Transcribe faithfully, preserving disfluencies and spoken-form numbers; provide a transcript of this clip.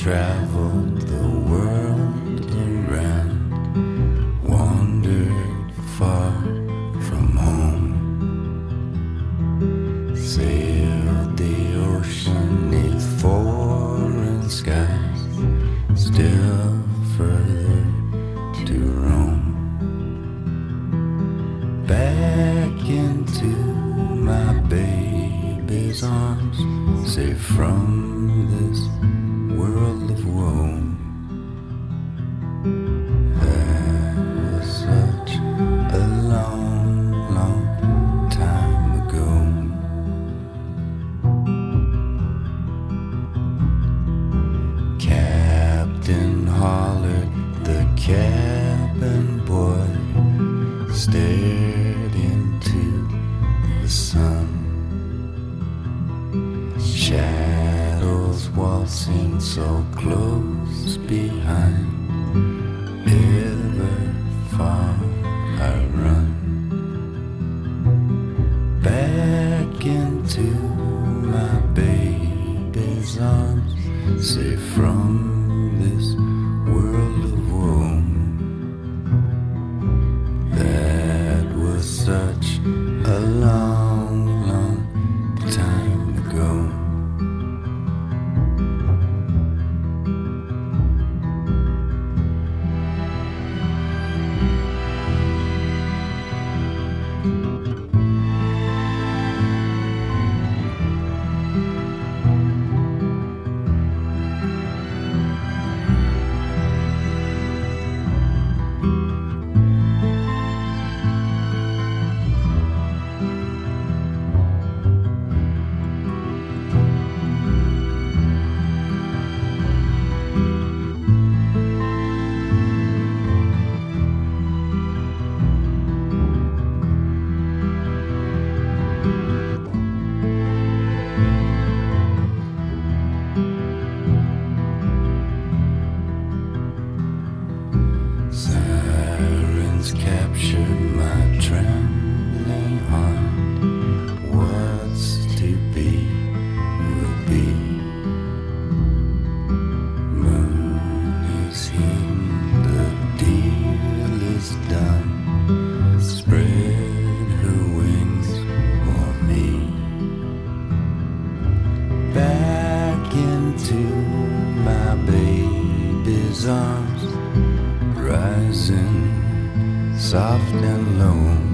traveled the world around, wandered far from home, sailed the ocean neath foreign skies, still further to roam. Back into my baby's arms, safe from this world of woe. That was such a long, long time ago. Captain hollered, the cabin boy stared into the sun. Shadows waltzing so close behind, ever far I run. Back into my baby's arms, safe from this world of woe. That was such a long, long time ago. Sirens captured my trembling heart. What's to be will be. Moon is hidden, the deal is done. Spread her wings for me. Back into my baby's arms, rising soft and low.